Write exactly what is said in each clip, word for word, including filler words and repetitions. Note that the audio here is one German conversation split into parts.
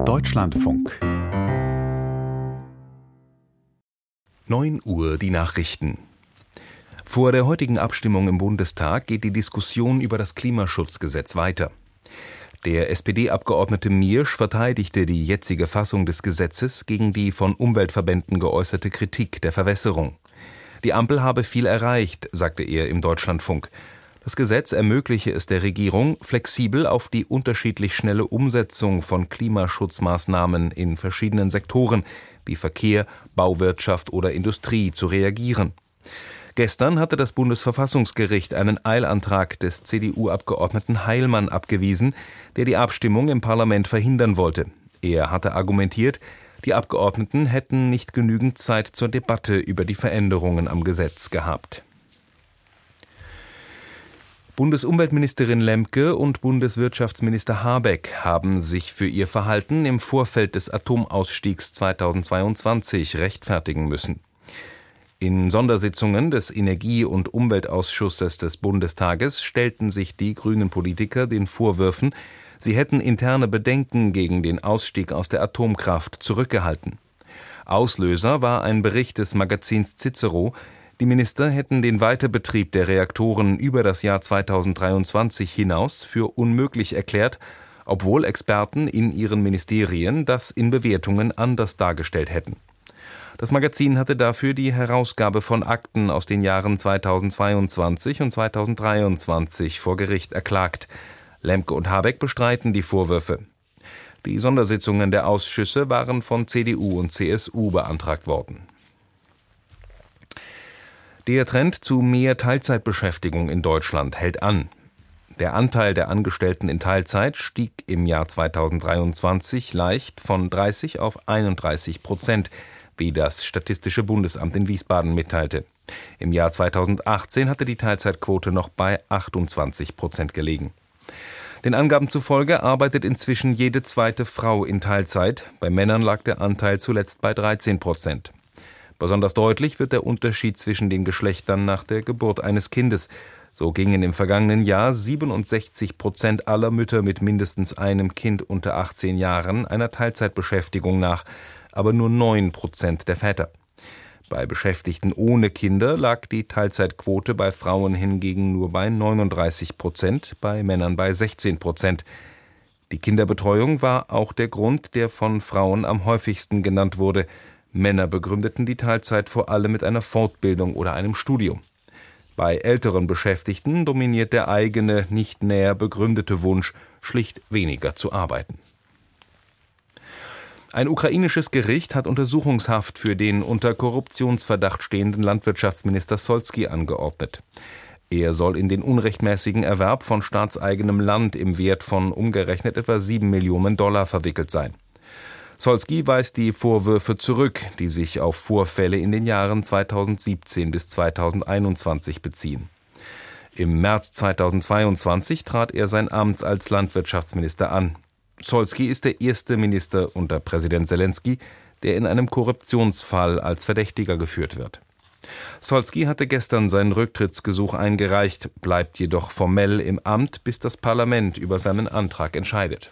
Deutschlandfunk. neun Uhr die Nachrichten. Vor der heutigen Abstimmung im Bundestag geht die Diskussion über das Klimaschutzgesetz weiter. Der S P D-Abgeordnete Miersch verteidigte die jetzige Fassung des Gesetzes gegen die von Umweltverbänden geäußerte Kritik der Verwässerung. Die Ampel habe viel erreicht, sagte er im Deutschlandfunk. Das Gesetz ermögliche es der Regierung, flexibel auf die unterschiedlich schnelle Umsetzung von Klimaschutzmaßnahmen in verschiedenen Sektoren wie Verkehr, Bauwirtschaft oder Industrie zu reagieren. Gestern hatte das Bundesverfassungsgericht einen Eilantrag des C D U-Abgeordneten Heilmann abgewiesen, der die Abstimmung im Parlament verhindern wollte. Er hatte argumentiert, die Abgeordneten hätten nicht genügend Zeit zur Debatte über die Veränderungen am Gesetz gehabt. Bundesumweltministerin Lemke und Bundeswirtschaftsminister Habeck haben sich für ihr Verhalten im Vorfeld des Atomausstiegs zweitausendzweiundzwanzig rechtfertigen müssen. In Sondersitzungen des Energie- und Umweltausschusses des Bundestages stellten sich die grünen Politiker den Vorwürfen, sie hätten interne Bedenken gegen den Ausstieg aus der Atomkraft zurückgehalten. Auslöser war ein Bericht des Magazins Cicero, die Minister hätten den Weiterbetrieb der Reaktoren über das Jahr zweitausenddreiundzwanzig hinaus für unmöglich erklärt, obwohl Experten in ihren Ministerien das in Bewertungen anders dargestellt hätten. Das Magazin hatte dafür die Herausgabe von Akten aus den Jahren zweitausendzweiundzwanzig und zweitausenddreiundzwanzig vor Gericht erklagt. Lemke und Habeck bestreiten die Vorwürfe. Die Sondersitzungen der Ausschüsse waren von C D U und C S U beantragt worden. Der Trend zu mehr Teilzeitbeschäftigung in Deutschland hält an. Der Anteil der Angestellten in Teilzeit stieg im Jahr zweitausenddreiundzwanzig leicht von dreißig auf einunddreißig Prozent, wie das Statistische Bundesamt in Wiesbaden mitteilte. Im Jahr zweitausendachtzehn hatte die Teilzeitquote noch bei achtundzwanzig Prozent gelegen. Den Angaben zufolge arbeitet inzwischen jede zweite Frau in Teilzeit. Bei Männern lag der Anteil zuletzt bei dreizehn Prozent. Besonders deutlich wird der Unterschied zwischen den Geschlechtern nach der Geburt eines Kindes. So gingen im vergangenen Jahr siebenundsechzig Prozent aller Mütter mit mindestens einem Kind unter achtzehn Jahren einer Teilzeitbeschäftigung nach, aber nur neun Prozent der Väter. Bei Beschäftigten ohne Kinder lag die Teilzeitquote bei Frauen hingegen nur bei neununddreißig Prozent, bei Männern bei sechzehn Prozent. Die Kinderbetreuung war auch der Grund, der von Frauen am häufigsten genannt wurde. Männer begründeten die Teilzeit vor allem mit einer Fortbildung oder einem Studium. Bei älteren Beschäftigten dominiert der eigene, nicht näher begründete Wunsch, schlicht weniger zu arbeiten. Ein ukrainisches Gericht hat Untersuchungshaft für den unter Korruptionsverdacht stehenden Landwirtschaftsminister Solski angeordnet. Er soll in den unrechtmäßigen Erwerb von staatseigenem Land im Wert von umgerechnet etwa sieben Millionen Dollar verwickelt sein. Solski weist die Vorwürfe zurück, die sich auf Vorfälle in den Jahren zweitausendsiebzehn bis zweitausendeinundzwanzig beziehen. Im März zweitausendzweiundzwanzig trat er sein Amt als Landwirtschaftsminister an. Solski ist der erste Minister unter Präsident Selenskyj, der in einem Korruptionsfall als Verdächtiger geführt wird. Solski hatte gestern sein Rücktrittsgesuch eingereicht, bleibt jedoch formell im Amt, bis das Parlament über seinen Antrag entscheidet.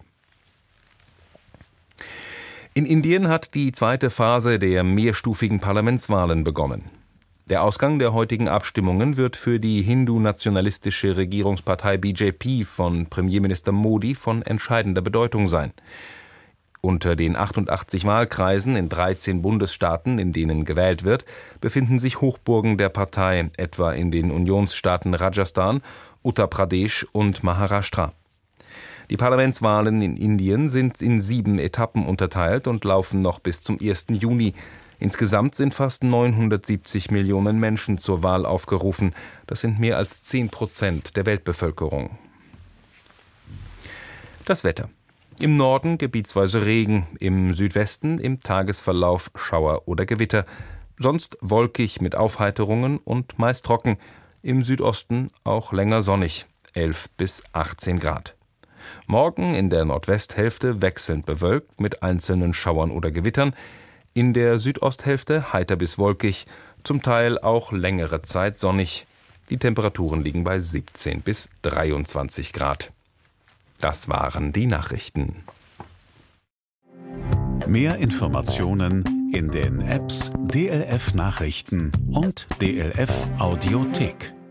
In Indien hat die zweite Phase der mehrstufigen Parlamentswahlen begonnen. Der Ausgang der heutigen Abstimmungen wird für die hindu-nationalistische Regierungspartei B J P von Premierminister Modi von entscheidender Bedeutung sein. Unter den achtundachtzig Wahlkreisen in dreizehn Bundesstaaten, in denen gewählt wird, befinden sich Hochburgen der Partei, etwa in den Unionsstaaten Rajasthan, Uttar Pradesh und Maharashtra. Die Parlamentswahlen in Indien sind in sieben Etappen unterteilt und laufen noch bis zum ersten Juni. Insgesamt sind fast neunhundertsiebzig Millionen Menschen zur Wahl aufgerufen. Das sind mehr als zehn Prozent der Weltbevölkerung. Das Wetter. Im Norden gebietsweise Regen, im Südwesten im Tagesverlauf Schauer oder Gewitter. Sonst wolkig mit Aufheiterungen und meist trocken. Im Südosten auch länger sonnig, elf bis achtzehn Grad. Morgen in der Nordwesthälfte wechselnd bewölkt mit einzelnen Schauern oder Gewittern. In der Südosthälfte heiter bis wolkig, zum Teil auch längere Zeit sonnig. Die Temperaturen liegen bei siebzehn bis dreiundzwanzig Grad. Das waren die Nachrichten. Mehr Informationen in den Apps D L F Nachrichten und D L F Audiothek.